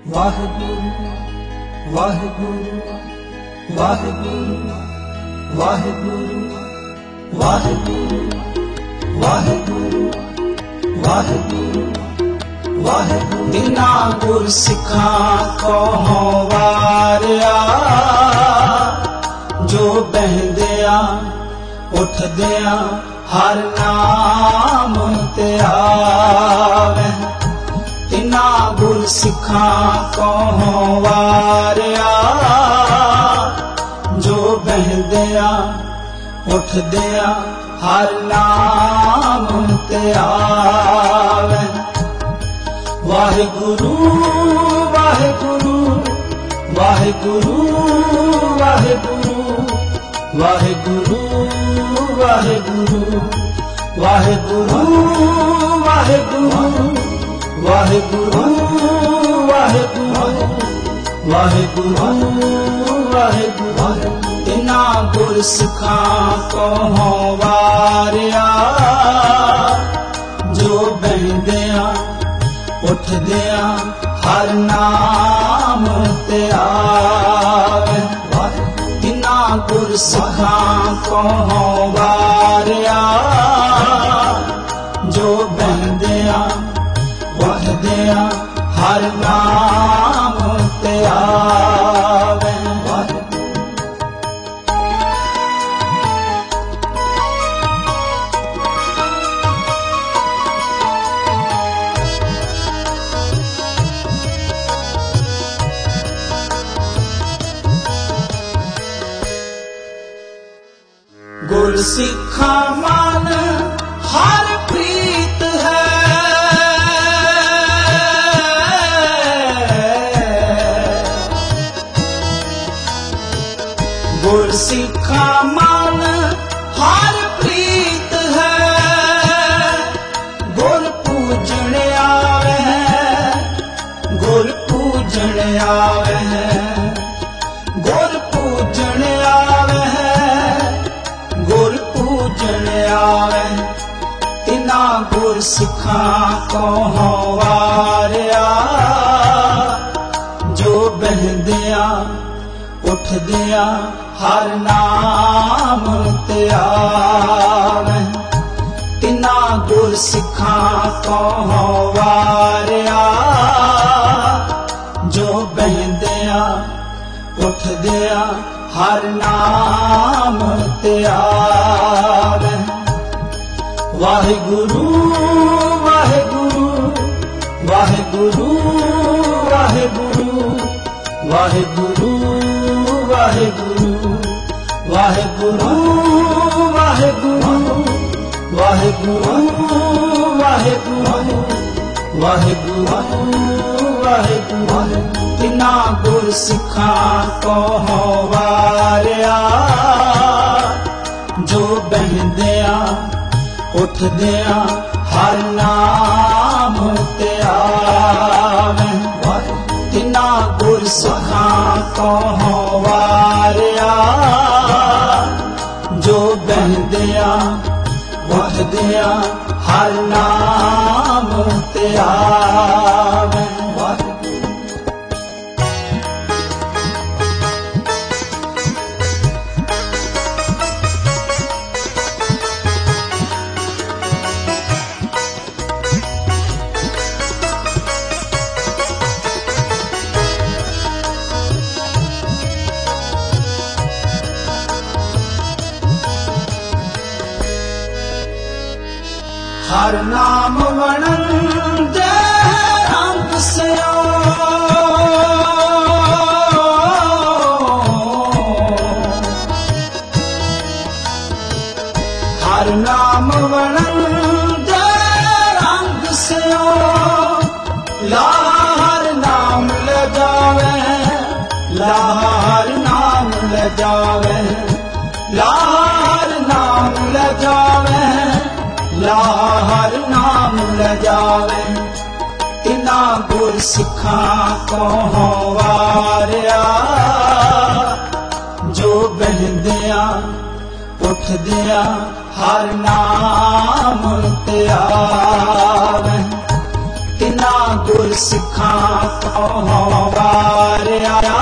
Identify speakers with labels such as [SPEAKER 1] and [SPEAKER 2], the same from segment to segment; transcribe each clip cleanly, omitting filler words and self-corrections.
[SPEAKER 1] ਵਾਹਿਗੁਰੂ ਵਾਹਿਗੁਰੂ ਵਾਹਿਗੁਰੂ ਵਾਹਿਗੁਰੂ ਵਾਹਿਗੁਰੂ ਵਾਹਿਗੁਰੂ ਵਾਹਿਗੁਰੂ ਵਾਹਿਗੁਰੂ। ਬਿਨਾ ਗੁਰ ਸਿੱਖਾਂ ਕੋ ਵਾਰਿਆ, ਜੋ ਬਹਿੰਦਿਆਂ ਉੱਠਦਿਆਂ ਹਰ ਨਾਮ ਤੇ ਆਵੇ। ਤਿਨਾ ਗੁਰ ਸਿੱਖਾਂ ਕੋ ਵਾਰਿਆ, ਜੋ ਬਹਿੰਦਿਆਂ ਉੱਠਦਿਆਂ ਹਰ ਨਾਮ ਤੇ ਆਵੇ। ਵਾਹਿਗੁਰੂ ਵਾਹਿਗੁਰੂ ਵਾਹਿਗੁਰੂ ਵਾਹਿਗੁਰੂ ਵਾਹਿਗੁਰੂ ਵਾਹਿਗੁਰੂ ਵਾਹਿਗੁਰੂ ਵਾਹਿਗੁਰੂ ਵਾਹਿਗੁਰੂ ਵਾਹਿਗੁਰੂ ਵਾਹਿਗੁਰੂ ਵਾਹਿਗੁਰੂ। ਤਿਨਾ ਗੁਰ ਸਿੱਖਾਂ ਕੋ ਵਾਰਿਆ, ਜੋ ਬਹਿੰਦਿਆਂ ਉੱਠਦਿਆਂ ਹਰ ਨਾਮ ਤੇ ਆਵੇ। ਤਿਨਾ ਗੁਰ ਸਿੱਖਾਂ ਕੋ ਵਾਰਿਆ, ਜੋ ਬਹਿੰਦਿਆਂ ਉੱਠਦਿਆਂ ਹਰ ਨਾਮ ਤੇ ਆਵੇ। ਗੁਰ ਸਿੱਖਾਂ ਮਨ ਹਰ ਪ੍ਰੀਤ ਹੈ, ਗੁਰ ਸਿੱਖਾਂ ਮਨ ਹਰ ਪ੍ਰੀਤ ਹੈ। ਗੁਰ ਪੂਜਣ ਆਵੇ, ਗੁਰ ਪੂਜਣ ਆਵੇ, ਗੁਰ ਪੂਜਣ ਆਵੇ, ਗੁਰ ਪੂਜਣ ਆਵੇ। ਤਿਨਾ ਗੁਰ ਸਿੱਖਾਂ ਕੋ ਵਾਰਿਆ, ਜੋ ਬਹਿੰਦਿਆਂ ਉੱਠਦਿਆਂ ਹਰ ਨਾਮ ਤੇ ਆਵੇ। ਤਿਨਾ ਗੁਰ ਸਿੱਖਾਂ ਕੋ ਵਾਰਿਆ, ਜੋ ਬਹਿੰਦਿਆਂ ਉੱਠਦਿਆਂ ਹਰ ਨਾਮ ਤੇ ਆਵੇ। ਵਾਹਿਗੁਰੂ ਵਾਹਿਗੁਰੂ ਵਾਹਿਗੁਰੂ ਵਾਹਿਗੁਰੂ ਵਾਹਿਗੁਰੂ ਵਾਹਿਗੁਰੂ ਵਾਹਿਗੁਰੂ ਵਾਹਿਗੁਰੂ ਵਾਹਿਗੁਰੂ ਵਾਹਿਗੁਰੂ ਵਾਹਿਗੁਰੂ ਵਾਹਿਗੁਰੂ। ਤਿਨਾ ਗੁਰ ਸਿੱਖਾਂ ਕੋ ਵਾਰਿਆ, ਜੋ ਬਹਿੰਦਿਆਂ ਉੱਠਦਿਆਂ ਹਰ ਨਾਮ ਤੇ ਆਵੇ। ਤਿਨਾ ਗੁਰ ਸਿੱਖਾਂ ਕੋ ਵਾਰਿਆ, ਜੋ ਬਹਿੰਦਿਆਂ ਉੱਠਦਿਆਂ ਹਰ ਨਾਮ ਤੇ ਆਵੇ। ਹਰ ਨਾਮ ਵਣਨ ਦੇ ਰੰਗ ਸਿਓ, ਹਰ ਨਾਮ ਵਣਨ ਦੇ ਰੰਗ ਸਿਓ। ਲਾਹਰ ਨਾਮ ਲਗਾਵੇ, ਲਾਹਰ ਨਾਮ ਲਗਾਵੇ, ਲਾਹਰ ਨਾਮ ਲਗਾਵੇ, ਲਾਹਰ ਨਾਮ ਲਜਾਵੇ। ਤਿਨਾ ਗੁਰ ਸਿੱਖਾਂ ਕੋ ਵਾਰਿਆ, ਜੋ ਬਹਿੰਦਿਆਂ ਉੱਠਦਿਆਂ ਹਰ ਨਾਮ ਤੇ ਆਵੇ। ਤਿਨਾ ਗੁਰ ਸਿੱਖਾਂ ਕੋ ਆਇਆ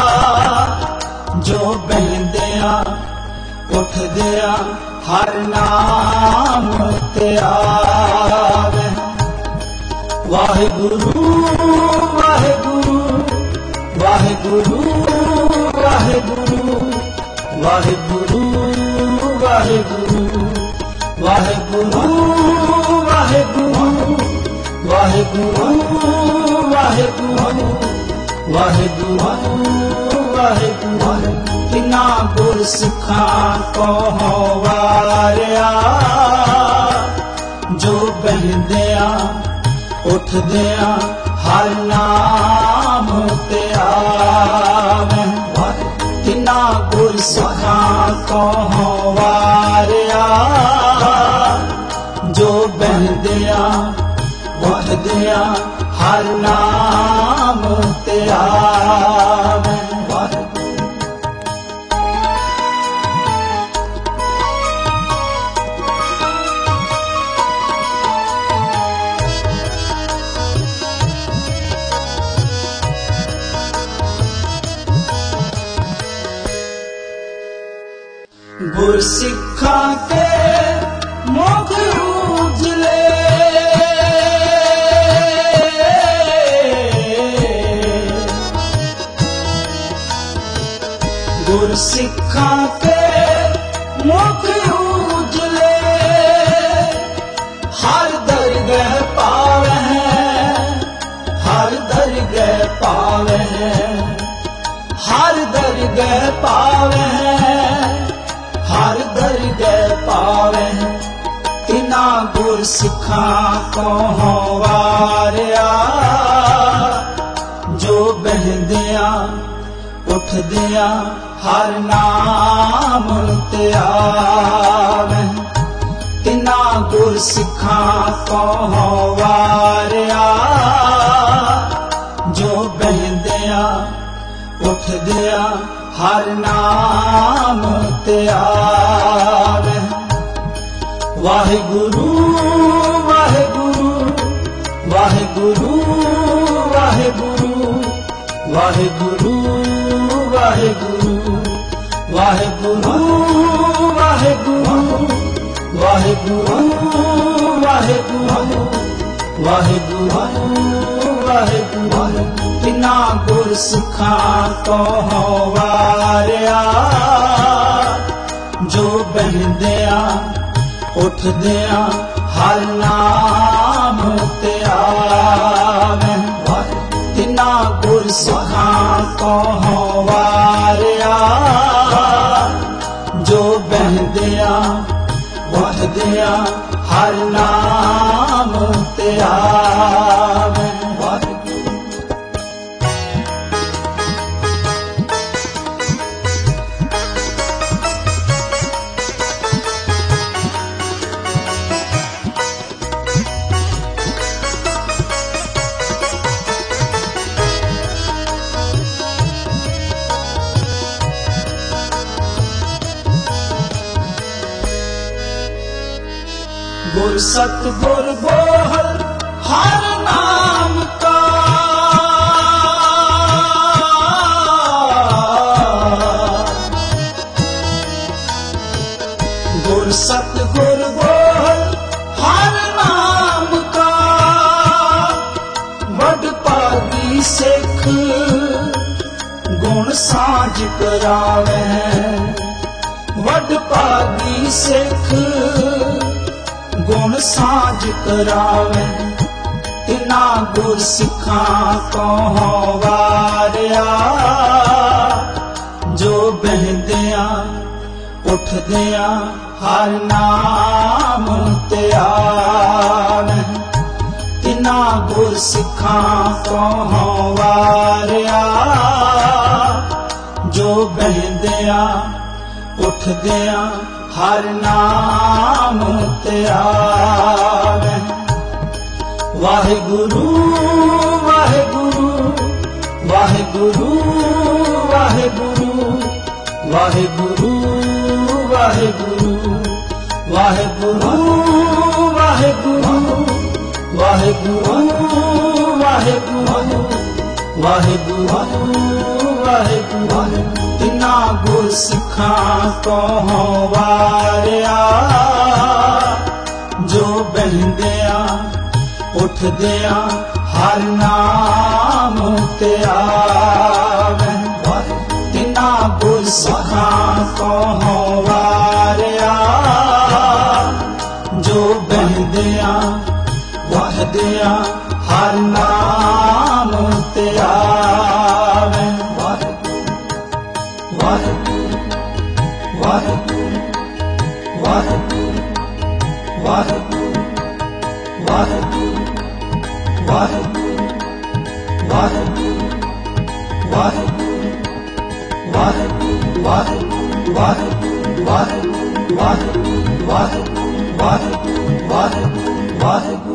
[SPEAKER 1] ਜੋ ਬਹਿੰਦਿਆਂ ਉੱਠਦਿਆਂ ਹਰ ਨਾਮ ਤੇ ਆਵੇ। ਵਾਹਿਗੁਰੂ ਵਾਹਿਗੁਰੂ ਵਾਹਿਗੁਰੂ ਵਾਹਿਗੁਰੂ ਵਾਹਿਗੁਰੂ ਵਾਹਿਗੁਰੂ ਵਾਹਿਗੁਰੂ ਵਾਹਿਗੁਰੂ ਵਾਹਿਗੁਰੂ ਵਾਹਿਗੁਰੂ ਵਾਹਿਗੁਰੂ ਵਾਹਿਗੁਰੂ ਕਿੰਨਾ ਗੁਰ ਸਿੱਖਾਂ ਕੋ ਵਾਰਿਆ ਜੋ ਬਹਿੰਦਿਆਂ ਉੱਠਦਿਆਂ ਹਰ ਨਾਮ ਤੇ ਆਵੇ। ਕਿੰਨਾ ਗੁਰ ਸਿੱਖਾਂ ਕੋ ਵਾਰਿਆ ਜੋ ਬਹਿੰਦਿਆਂ ਉੱਠਦਿਆਂ ਹਰ ਨਾਮ ਤੇ ਆਵੇ। ਗੁਰ ਸਿੱਖਾਂ ਕੇ ਮੁਖ ਉਜਲੇ ਗੁਰ ਸਿੱਖਾਂ ਕੇ ਮੁਖ ਉਜਲੇ ਹਰ ਦਰਗਹ ਪਾਵੈ ਹਰ ਦਰਗਹ ਪਾਵੈ ਹਰ ਦਰਗਹ ਪਾਵੈ ਹਰ ਦਰਗਹ ਪਾਵੈ। ਤਿਨਾ ਗੁਰ ਸਿੱਖਾਂ ਕੋ ਵਾਰਿਆ ਜੋ ਬਹਿੰਦਿਆਂ ਉੱਠਦਿਆਂ ਹਰ ਨਾਮ ਤੇ ਆਵੇ। ਤਿਨਾ ਗੁਰ ਸਿੱਖਾਂ ਕੋ ਵਾਰਿਆ ਜੋ ਬਹਿੰਦਿਆਂ ਉੱਠਦਿਆਂ ਹਰ ਨਾਮ ਤੇ ਆਵੇ। ਵਾਹਿਗੁਰੂ ਵਾਹਿਗੁਰੂ ਵਾਹਿਗੁਰੂ ਵਾਹਿਗੁਰੂ ਵਾਹਿਗੁਰੂ ਵਾਹਿਗੁਰੂ ਵਾਹਿਗੁਰੂ ਵਾਹਿਗੁਰੂ ਵਾਹਿਗੁਰੂ ਵਾਹਿਗੁਰੂ ਵਾਹਿਗੁਰੂ ਵਾਹਿਗੁਰੂ ਤਿਨਾ ਗੁਰ ਸਿੱਖਾਂ ਕੋ ਵਾਰਿਆ ਜੋ ਬਹਿੰਦਿਆਂ ਉੱਠਦਿਆਂ ਹਰ ਨਾਮ ਤੇ ਆਵੇ। ਤਿਨਾ ਗੁਰ ਸਿੱਖਾਂ ਕੋ ਵਾਰਿਆ ਜੋ ਬਹਿੰਦਿਆਂ ਉੱਠਦਿਆਂ ਹਰ ਨਾਮ ਤੇ ਆਵੇ। गुर सतगुर बोल हर नाम का गुर सतगुर बोल हर नाम का वड पागी सिख गुण साझ करावे वड पागी सिख गुण साझ करावे। तिना गुर सिक्खां को वारिया जो बहदियां उठदियां हर नाम ते आवे। तिना गुर सिक्खां को वारिया जो बहदियां उठदियां हर नाम ते आवे। वाहिगुरु वाहिगुरु वाहिगुरु वाहिगुरु वाहिगुरु वाहिगुरु वाहिगुरु वाहिगुरु वाहिगुरु वाहिगुरु ਵਾਹਿਗੁਰੂ ਵਾਹਿਗੁਰੂ ਤਿਨਾ ਗੁਰਸਿੱਖਾਂ ਤੋਂ ਵਾਰਿਆ ਜੋ ਬਹਿੰਦਿਆਂ ਉੱਠਦਿਆਂ ਹਰ ਨਾਮ ਤੇ ਆਵੇ ਤਿਨਾ ਗੁਰਸਿੱਖਾਂ ਤੋਂ ਵਾਰਿਆ ਜੋ ਬਹਿੰਦਿਆਂ ਉੱਠਦਿਆਂ ਹਰ ਨਾਮ ਤੇ ਆਵੇ ਵਾਹਿਗੁਰੂ ਵਾਹਿਗੁਰੂ ਵਾਹਿਗੁਰੂ ਵਾਹਿਗੁਰੂ ਵਾਹਿਗੁਰੂ ਵਾਹਿਗੁਰੂ ਵਾਹਿਗੁਰੂ ਵਾਹਿਗੁਰੂ ਵਾਹਿਗੁਰੂ ਵਾਹਿਗੁਰੂ ਵਾਹਿਗੁਰੂ ਵਾਹਿਗੁਰੂ ਵਾਹਿਗੁਰੂ ਵਾਹਿਗੁਰੂ ਵਾਹਿਗੁਰੂ ਵਾਹਿਗੁਰੂ ਵਾਹਿਗੁਰੂ